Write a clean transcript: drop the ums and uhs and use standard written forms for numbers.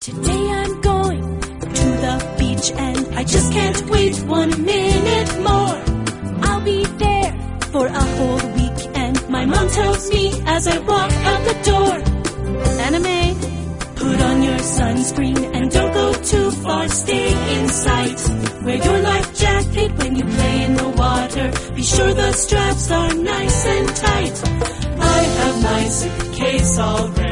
Today I'm going to the beach and I just can't wait 1 minute more. I'll be there for a whole week and my mom tells me as I walk out the door, Anime, put on your sunscreen and don't go too far, stay in sight. Wear your life jacket when you play in the water, be sure the straps are nice and tight. I have my suitcase all ready.